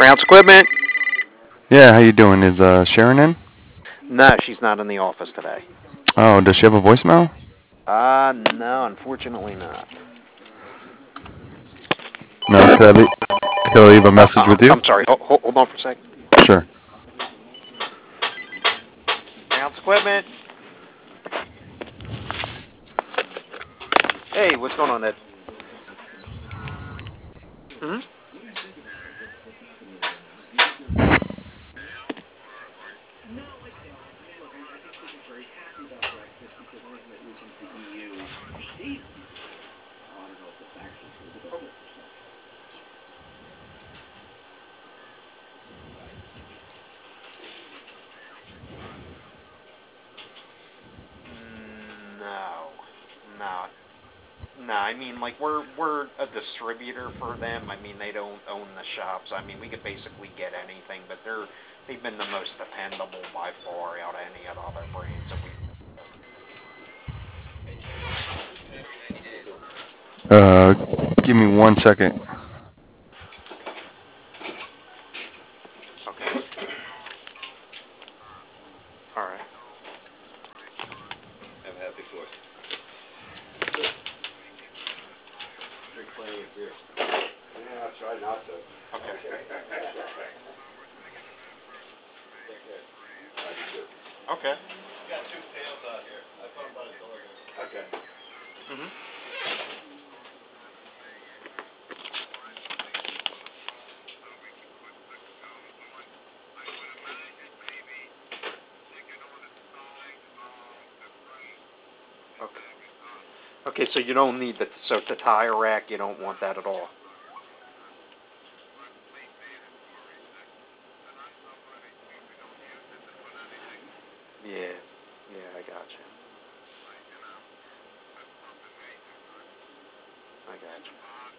Rounds equipment? Yeah, how you doing? Is Sharon in? No, she's not in the office today. Oh, does she have a voicemail? No, unfortunately not. No. Could I leave a message with you? I'm sorry. Hold on for a second. Sure. Rounds equipment. Hey, what's going on, Ed? Hmm? No, no, no. I mean, like we're a distributor for them. I mean, they don't own the shops. I mean, we could basically get anything, but they've been the most dependable by far out of any of the other brands that we. Uh, Give me 1 second. Okay. All right. Okay. Okay. Mhm. Okay. Okay, so you don't need the tire rack. You don't want that at all. Yeah. Yeah, I got you. I got you.